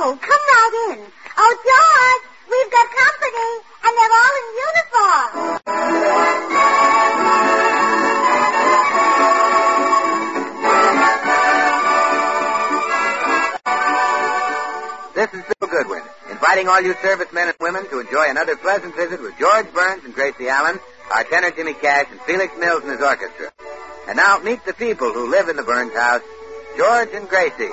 Oh, come right in. Oh, George, we've got company, and they're all in uniform. This is Bill Goodwin, inviting all you servicemen and women to enjoy another pleasant visit with George Burns and Gracie Allen, our tenor Jimmy Cash, and Felix Mills and his orchestra. And now meet the people who live in the Burns house, George and Gracie.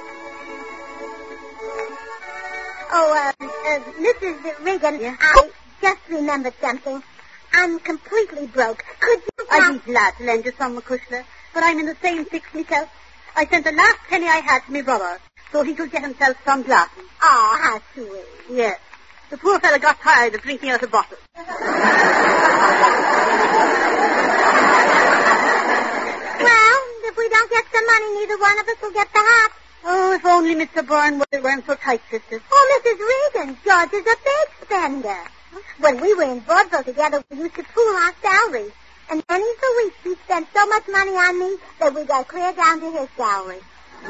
Oh, Mrs. Regan, yeah? I just remembered something. I'm completely broke. Could you... I'd be glad to lend you some, McCushla, but I'm in the same fix myself. I sent the last penny I had to my brother, so he could get himself some glasses. Oh, how sweet. Yes. The poor fellow got tired of drinking out of bottles. Well, if we don't get some money, neither one of us will get the hat. Oh, if only Mr. Byrne weren't so tight-fisted. Oh, Mrs. Regan, George is a big spender. When we were in vaudeville together, we used to pool our salaries. And pennies a week, he spent so much money on me that we got clear down to his salary.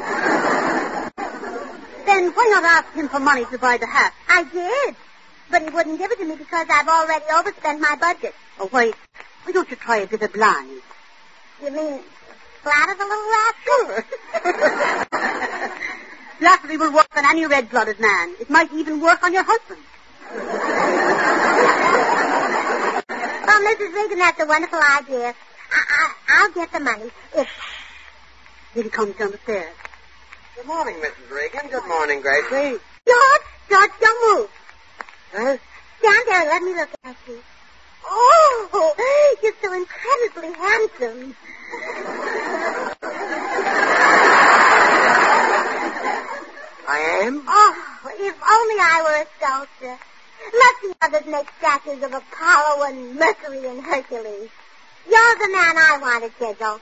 Then why not ask him for money to buy the hat? I did. But he wouldn't give it to me because I've already overspent my budget. Oh, why don't you try a bit of blind? You mean flatter the little rascal? Sure. Flattery will work on any red-blooded man. It might even work on your husband. Oh, Mrs. Regan, that's a wonderful idea. I'll get the money. Here he comes down the stairs. Good morning, Mrs. Regan. Good morning, Gracie. George, don't move. Huh? Stand there and let me look at you. Oh, you're so incredibly handsome. I am? Oh, if only I were a sculptor. Let the others make statues of Apollo and Mercury and Hercules. You're the man I want to chisel.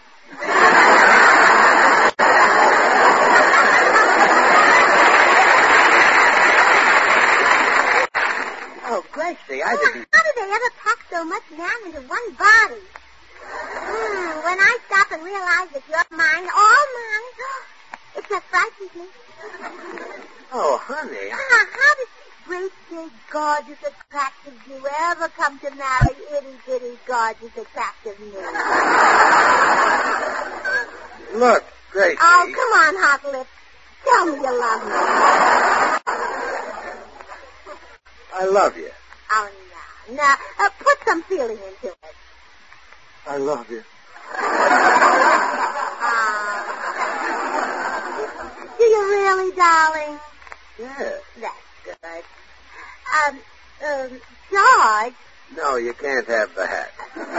Oh, Gracie, I didn't... How did they ever pack so much man into one body? When I stop and realize that you're mine, all mine, it just frightens me. Oh, honey. How did great, big, gorgeous, attractive you ever come to marry itty-bitty, gorgeous, attractive me? Look, Gracie. Oh, come on, hot lips. Tell me you love me. I love you. Oh, no. Now, put some feeling into it. I love you. Do you really, darling? Yes. That's good. George. No, you can't have the hat.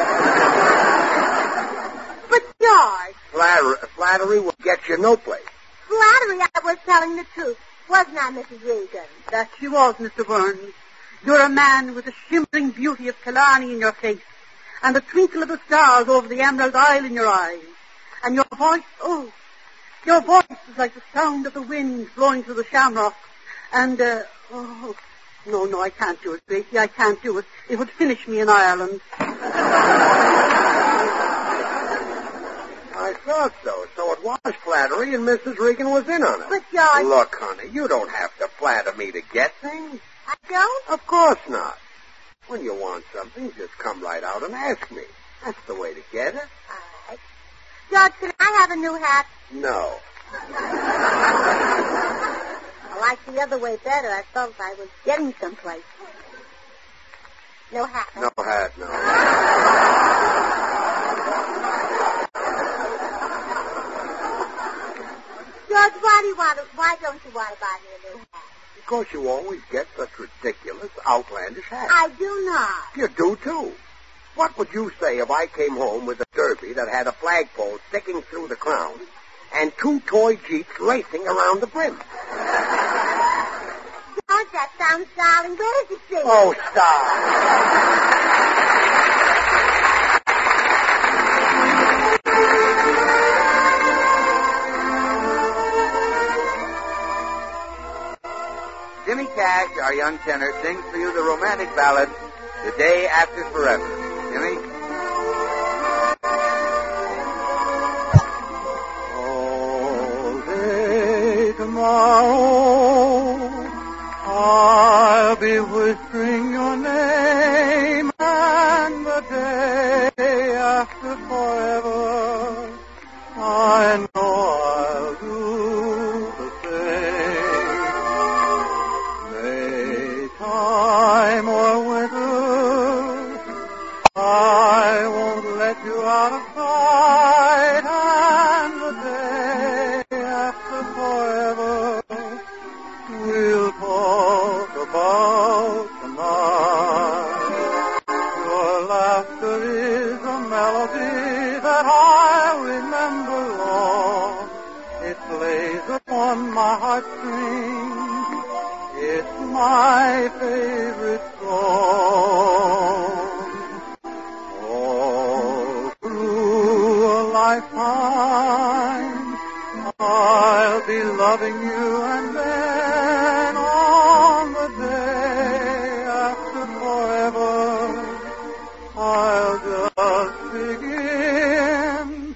But, George. Flattery will get you no place. Flattery, I was telling the truth. Wasn't I, Mrs. Regan? That she was, Mr. Burns. You're a man with the shimmering beauty of Killarney in your face, and the twinkle of the stars over the Emerald Isle in your eyes. And your voice, your voice is like the sound of the wind blowing through the shamrock. And, no, I can't do it, Gracie, I can't do it. It would finish me in Ireland. I thought so. So it was flattery, and Mrs. Regan was in on it. But, George... Look, honey, you don't have to flatter me to get things. I don't? Of course not. When you want something, just come right out and ask me. That's the way to get it. All right. George, can I have a new hat? No. I like the other way better. I felt I was getting someplace. No hat. No hat, no. George, why don't you want to buy me a new hat? Because you always get such ridiculous, outlandish hats. I do not. You do, too. What would you say if I came home with a derby that had a flagpole sticking through the crown and 2 toy jeeps racing around the brim? George, that sounds darling. Where is it sing? Oh, stop. Jimmy Cash, our young tenor, sings for you the romantic ballad, The Day After Forever. Jimmy? All day tomorrow I'll be whispering your name, and the day after forever, I know I'll do the same. May time or winter, I won't let you out of sight, and the day after forever, we'll talk about tonight. Your laughter is a melody that I'll remember long. It plays upon my heartstrings. It's my favorite song. All through a lifetime, I'll be loving you, and then on the day after forever, I'll just begin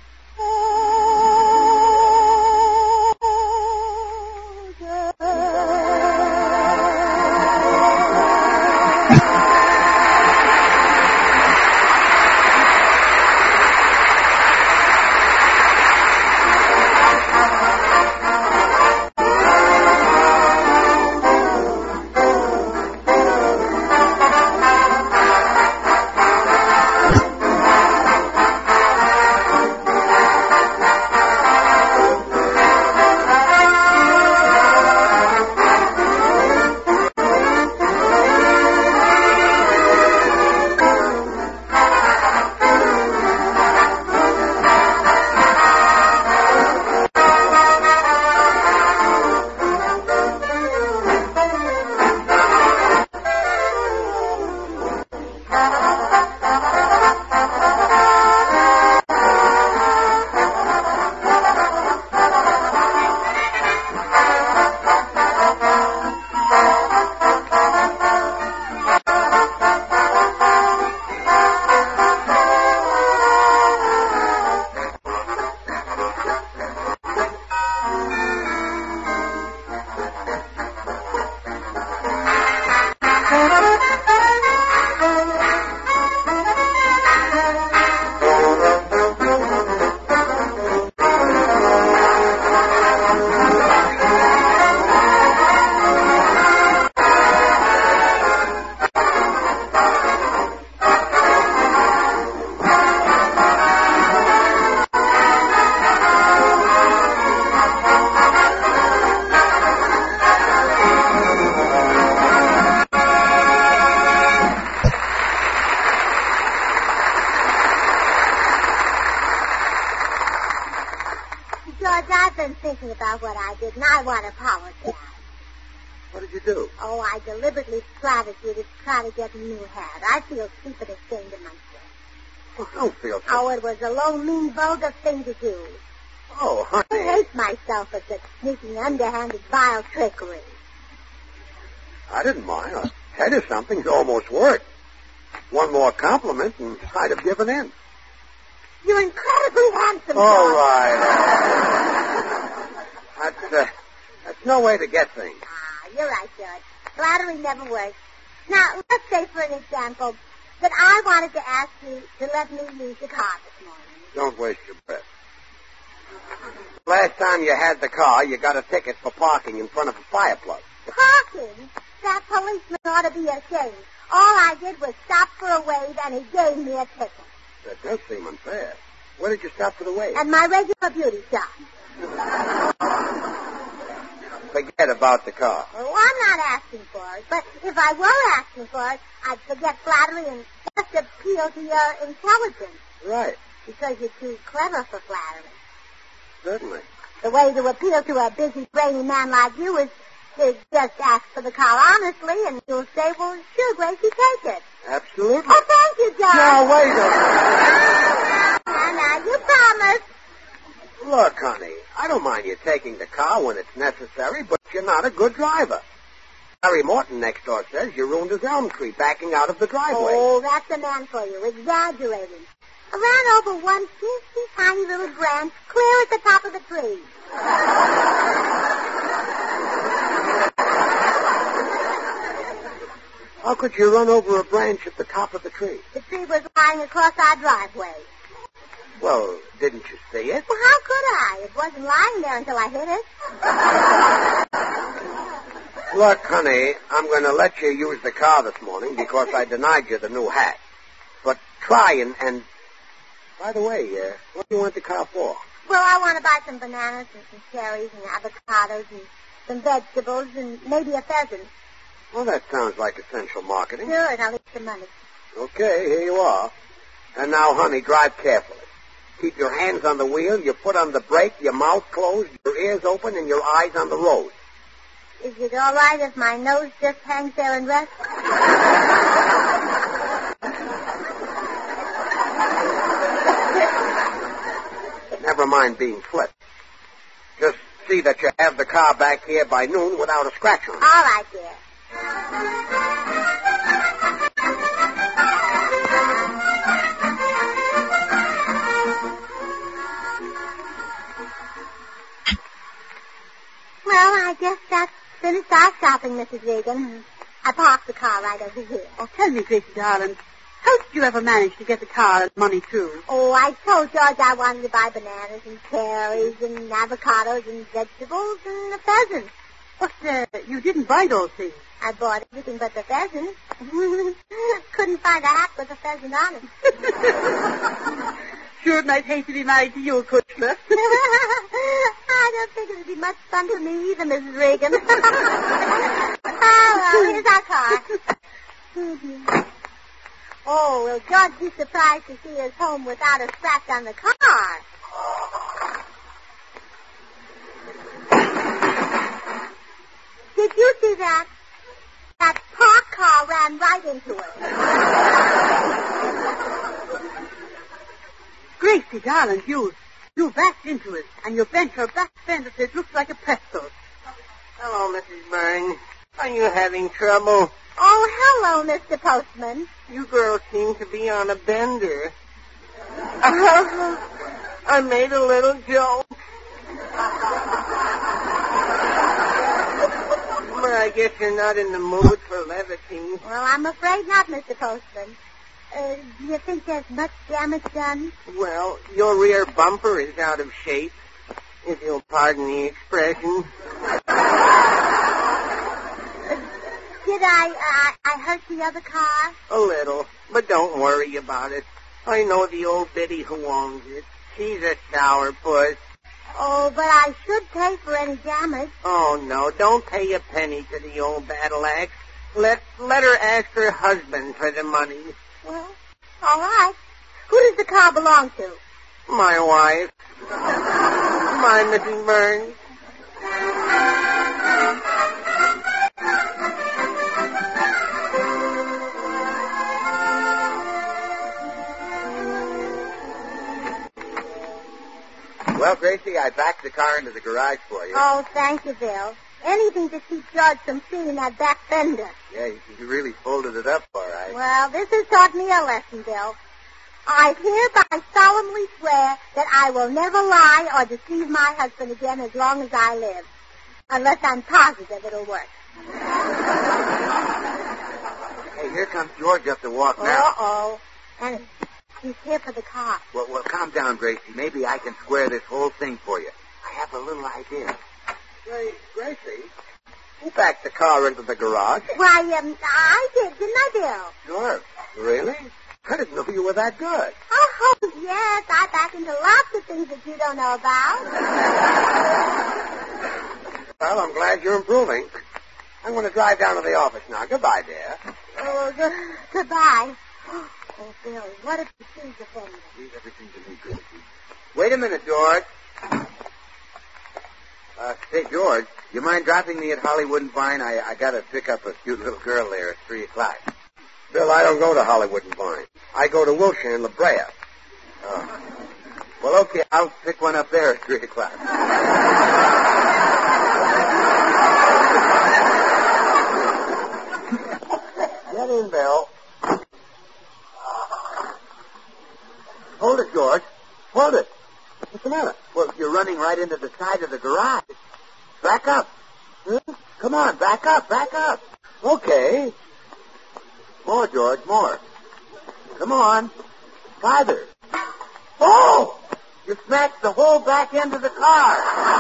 George, I've been thinking about what I did, and I want to apologize. What did you do? Oh, I deliberately flattered you to try to get a new hat. I feel stupid and ashamed of myself. Oh, don't feel so. Oh, it was a low, mean, vulgar thing to do. Oh, honey. I hate myself for such sneaking, underhanded, vile trickery. I didn't mind. I tell you, something's almost worked. One more compliment, and I'd have given in. You're incredibly handsome, All George. right. That's no way to get things. Ah, you're right, George. Flattery never works. Now, let's say, for an example, that I wanted to ask you to let me use the car this morning. Don't waste your breath. Last time you had the car, you got a ticket for parking in front of a fire plug. Parking? That policeman ought to be ashamed. All I did was stop for a wave, and he gave me a ticket. That does seem unfair. Where did you stop for the wave? At my regular beauty shop. Forget about the car. Well, I'm not asking for it, but if I were asking for it, I'd forget flattery and just appeal to your intelligence. Right. Because you're too clever for flattery. Certainly. The way to appeal to a busy, brainy man like you is to just ask for the car honestly, and you'll say, well, sure, Gracie, take it. Absolutely. Oh, thank you, John. Now, wait a minute. Now, you promised. Look, honey, I don't mind you taking the car when it's necessary, but you're not a good driver. Harry Morton next door says you ruined his elm tree backing out of the driveway. Oh, that's the man for you, exaggerating. I ran over one teensy tiny little branch clear at the top of the tree. How could you run over a branch at the top of the tree? The tree was lying across our driveway. Well, didn't you see it? Well, how could I? It wasn't lying there until I hit it. Look, honey, I'm going to let you use the car this morning because I denied you the new hat. But try and... By the way, what do you want the car for? Well, I want to buy some bananas and some cherries and avocados and some vegetables and maybe a pheasant. Well, that sounds like essential marketing. Sure, and I'll leave some money. Okay, here you are. And now, honey, drive carefully. Keep your hands on the wheel, your foot on the brake, your mouth closed, your ears open, and your eyes on the road. Is it all right if my nose just hangs there and rests? Never mind being flipped. Just see that you have the car back here by noon without a scratch on it. All right, dear. Well, I guess that's finished our shopping, Mrs. Regan. I parked the car right over here. Oh, tell me, Gracie, darling, how did you ever manage to get the car and money, too? Oh, I told George I wanted to buy bananas and cherries and avocados and vegetables and a pheasant. But you didn't buy those things. I bought everything but the pheasant. Couldn't find a hat with a pheasant on it. Sure, and I'd hate to be married to you, Kutchler. I don't think it'd be much fun for me either, Mrs. Regan. Oh, well, here's our car. Oh, will George be surprised to see us home without a scratch on the car? Did you see that? That parked car ran right into it. Gracie, darling, you backed into it, and you bent your back fender so it looks like a pretzel. Hello, Mrs. Burns. Are you having trouble? Oh, hello, Mr. Postman. You girls seem to be on a bender. I made a little joke. But I guess you're not in the mood for levity. Well, I'm afraid not, Mr. Postman. Do you think there's much damage done? Well, your rear bumper is out of shape, if you'll pardon the expression. Did I hurt the other car? A little, but don't worry about it. I know the old biddy who owns it. She's a sourpuss. Oh, but I should pay for any damage. Oh, no, don't pay a penny to the old battle axe. Let her ask her husband for the money. Well, all right. Who does the car belong to? My wife. My Mrs. Burns. Well, Gracie, I backed the car into the garage for you. Oh, thank you, Bill. Anything to keep George from seeing that back fender. Yeah, you really folded it up all right. Well, this has taught me a lesson, Bill. I hereby solemnly swear that I will never lie or deceive my husband again as long as I live. Unless I'm positive it'll work. Hey, here comes George up the walk now. Uh-oh. And he's here for the car. Well, calm down, Gracie. Maybe I can square this whole thing for you. I have a little idea. Say, Gracie, who backed the car into the garage? Why, I did, didn't I, Bill? Sure. Really? I didn't know you were that good. Oh, yes, I back into lots of things that you don't know about. Well, I'm glad you're improving. I'm going to drive down to the office now. Goodbye, dear. Oh, goodbye. Oh, Bill, what if he sees the fender? Leave everything to me, Gracie. Wait a minute, George. Say, George, you mind dropping me at Hollywood and Vine? I got to pick up a cute little girl there at 3 o'clock. Bill, I don't go to Hollywood and Vine. I go to Wilshire and La Brea. Oh. Well, okay, I'll pick one up there at 3 o'clock. Get in, Bill. Hold it, George. Hold it. What's the matter? Well, you're running right into the side of the garage. Back up. Huh? Come on, back up, back up. Okay. More, George, more. Come on. Farther. Oh! You smashed the whole back end of the car.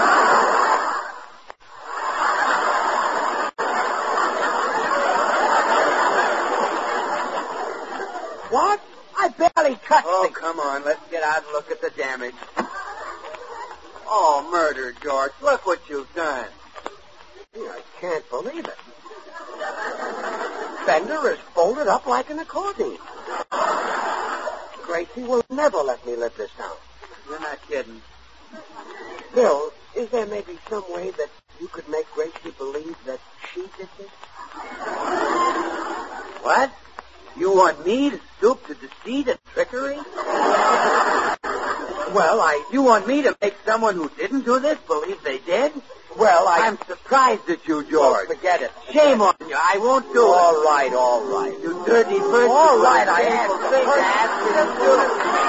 What? I barely touched Oh, it. come on. Let's get out and look at the damage. Oh, murder, George. Look what you've done. I can't believe it. Fender is folded up like an accordion. Gracie will never let me live this down. You're not kidding. Bill, is there maybe some way that you could make Gracie believe that she did this? What? You want me to stoop to deceit and trickery? You want me to make someone who didn't do this believe they did? I'm surprised at you, George. Forget it. Shame on you. I won't do it. All right. You dirty person. All right, I asked you to do it.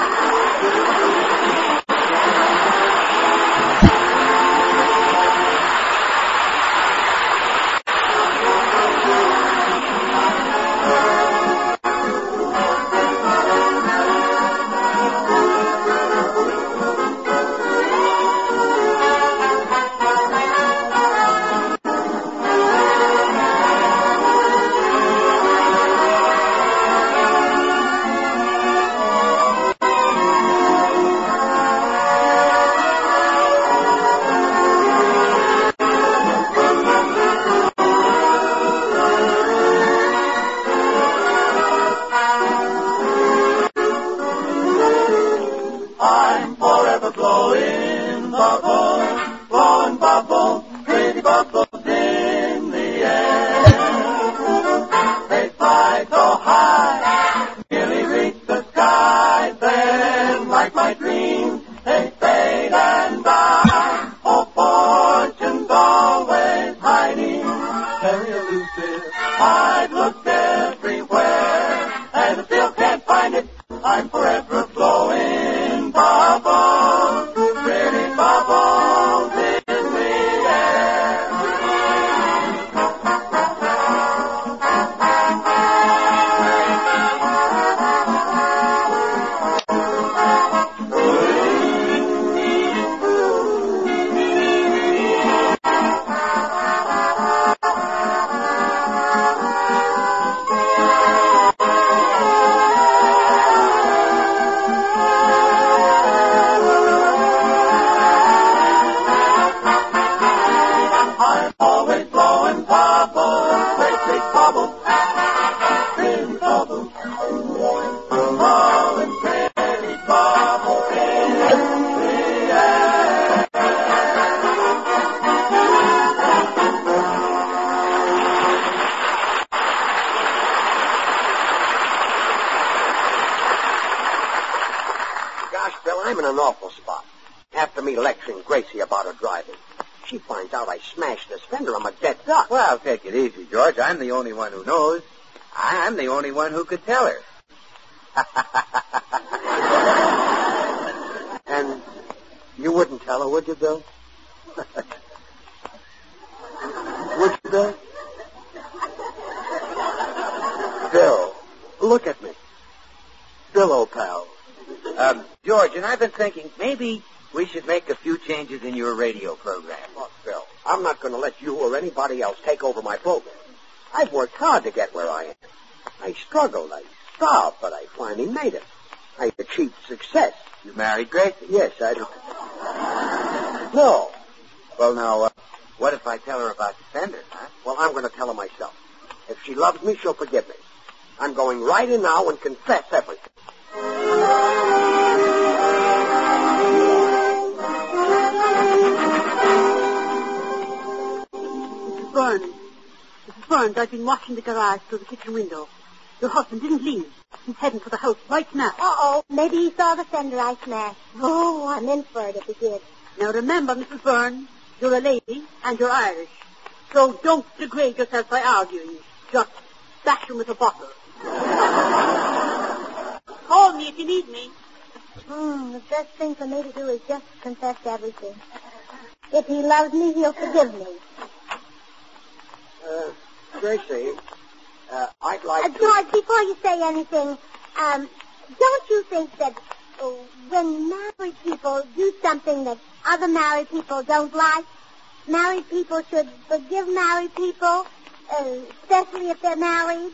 I've looked everywhere and still can't find it. I'm forever blowing bubbles, pretty bubbles in the air. I'm always blowing bubbles, great big bubbles, big bubbles, blowing pretty bubbles in the air. Gosh, Bill, I'm in an awful spot. After me lecturing Gracie about her driving, she finds out I smashed this fender. I'm a dead duck. Well, take it easy, George. I'm the only one who knows. I'm the only one who could tell her. And you wouldn't tell her, would you, Bill? Would you, Bill? Bill, look at me. Bill, old pal. George, and I've been thinking maybe we should make a few changes in your radio program. Look, Bill, I'm not going to let you or anybody else take over my program. I've worked hard to get where I am. I struggled, I starved, but I finally made it. I achieved success. You married Gracie? Yes, I do. No. Well, now, what if I tell her about the fender, huh? Well, I'm going to tell her myself. If she loves me, she'll forgive me. I'm going right in now and confess everything. Mrs. Burns, I've been watching the garage through the kitchen window. Your husband didn't leave. He's heading for the house right now. Uh-oh. Maybe he saw the fender I smashed. Oh, I'm in for it if he did. Now remember, Mrs. Burns, you're a lady and you're Irish. So don't degrade yourself by arguing. Just bash him with a bottle. Call me if you need me. The best thing for me to do is just confess everything. If he loves me, he'll forgive me. Gracie, I'd like to... George, before you say anything, don't you think that when married people do something that other married people don't like, married people should forgive married people, especially if they're married?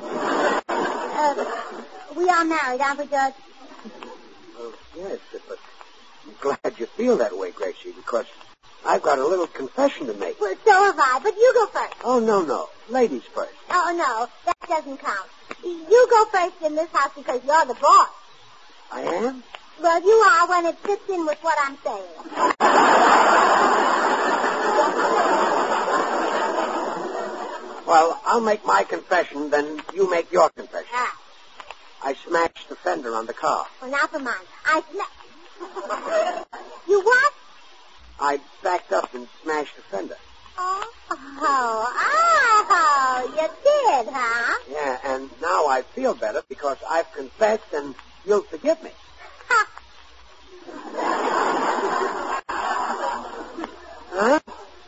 We are married, aren't we, George? Oh, yes, but I'm glad you feel that way, Gracie, because I've got a little confession to make. Well, so have I, but you go first. Oh, no. Ladies first. Oh, no, that doesn't count. You go first in this house because you're the boss. I am? Well, you are when it fits in with what I'm saying. Well, I'll make my confession, then you make your confession. Ah. I smashed the fender on the car. Well, now for mine. You what? I backed up and smashed the fender. Oh, you did, huh? Yeah, and now I feel better because I've confessed and you'll forgive me. Ha. Huh?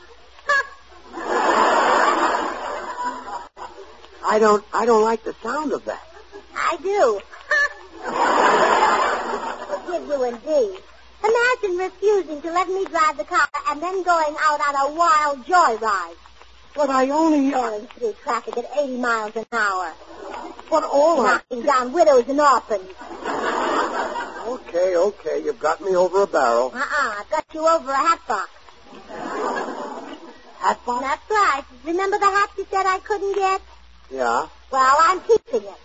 I don't like the sound of that. I do. Forgive you indeed. Imagine refusing to let me drive the car and then going out on a wild joyride. But I only... Tearing through traffic at 80 miles an hour. But all Knocking down widows and orphans. Okay, you've got me over a barrel. I've got you over a hat box. Hat box? That's right. Remember the hat you said I couldn't get? Yeah. Well, I'm keeping it.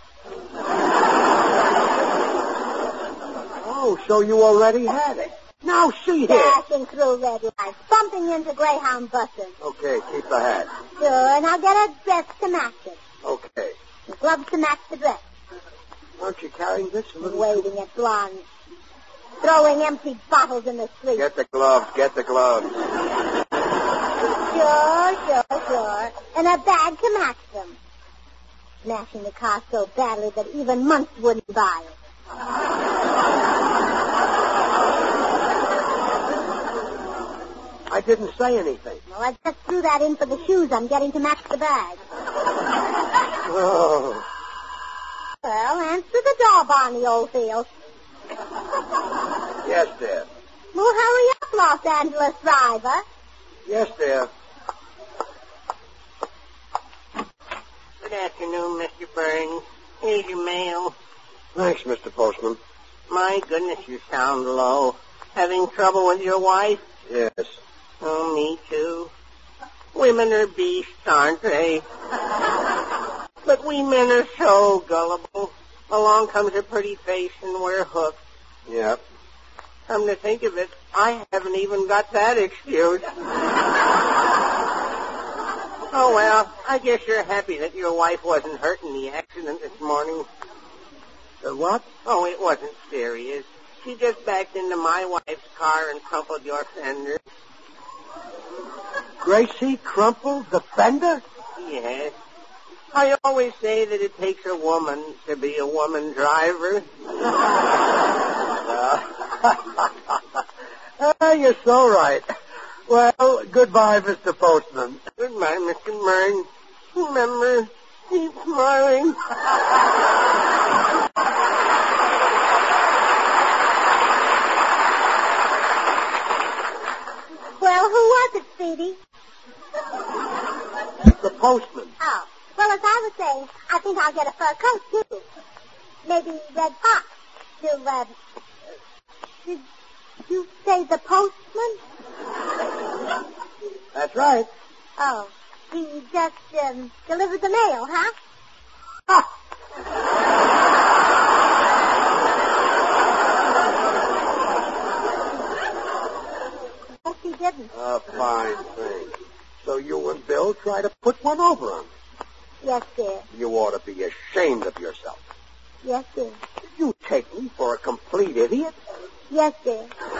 Oh, so you already had it. Now see here. Dashing through red lights, bumping into Greyhound buses. Okay, keep the hat. Sure, and I'll get a dress to match it. Okay. The gloves to match the dress. Aren't you carrying this a little? Waving at blondes. Throwing empty bottles in the street. Get the gloves. Sure. And a bag to match them. Smashing the car so badly that even months wouldn't buy it. I didn't say anything. Well, I just threw that in for the shoes I'm getting to match the bag. Oh. Well, answer the door, Barney Oldfield. Yes, dear. Well, hurry up, Los Angeles driver. Yes, dear. Good afternoon, Mr. Burns. Here's your mail. Thanks, Mr. Postman. My goodness, you sound low. Having trouble with your wife? Yes. Oh, me too. Women are beasts, aren't they? But we men are so gullible. Along comes a pretty face and we're hooked. Yep. Come to think of it, I haven't even got that excuse. Oh, well, I guess you're happy that your wife wasn't hurt in the accident this morning. What? Oh, it wasn't serious. She just backed into my wife's car and crumpled your fender. Gracie crumpled the fender? Yes. I always say that it takes a woman to be a woman driver. You're so right. Well, goodbye, Mr. Postman. Goodbye, Mr. Burns. Remember, keep smiling. Well, who was it, Speedy? The postman. Oh. Well, as I was saying, I think I'll get a fur coat, too. Maybe red fox. Did you say the postman? That's right. Oh. He just, delivered the mail, huh? Yes, he didn't. A fine thing. So you and Bill try to put one over on me. Yes, dear. You ought to be ashamed of yourself. Yes, dear. You take me for a complete idiot? Yes, dear.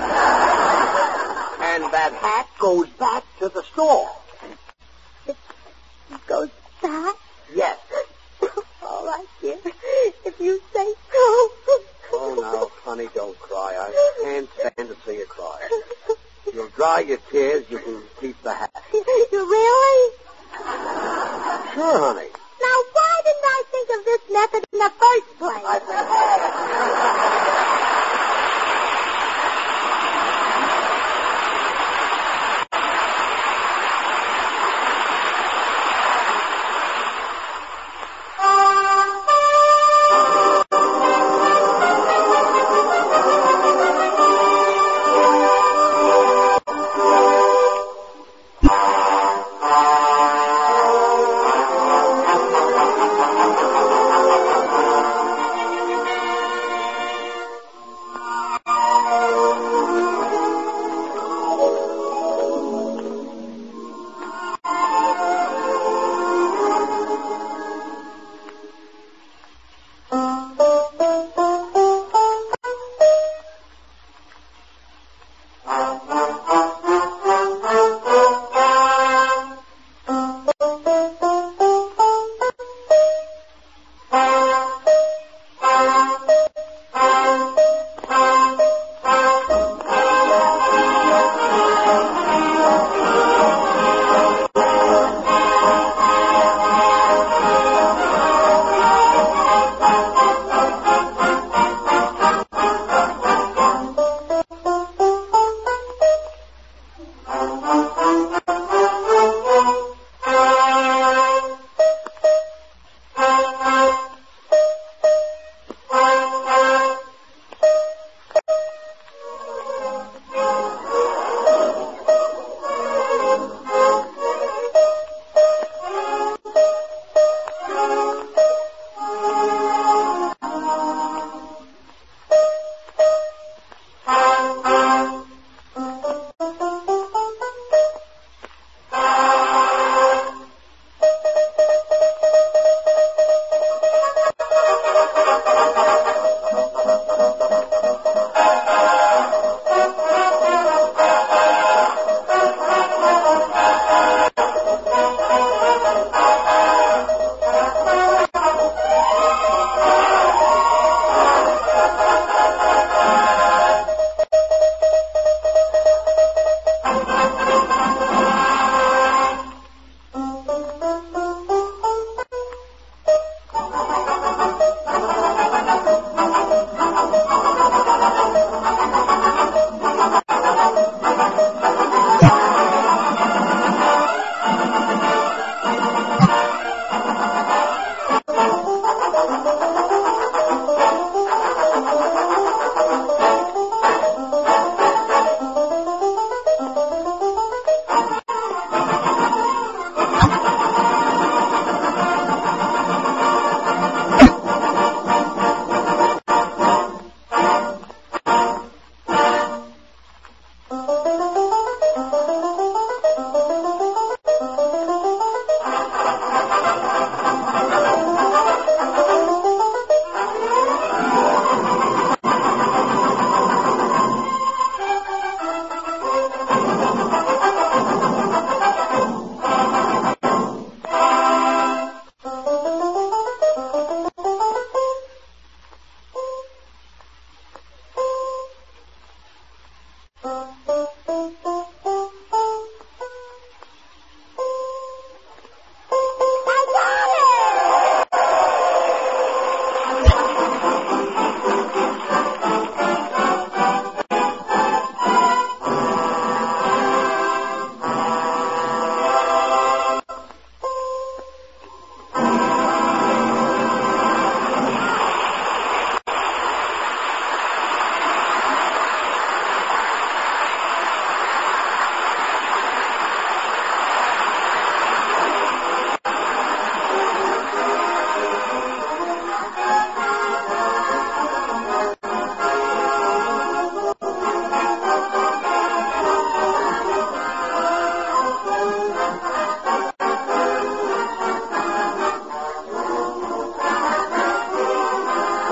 And that hat goes back to the store. It goes back? Yes. All right, dear. If you say so. Oh, now, honey, don't cry. I can't stand to see you cry. You'll dry your tears. You can keep the hat. You really? Sure, honey. Now, why didn't this method in the first place? I've been had.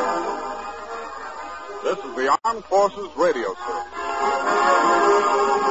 This is the Armed Forces Radio Service.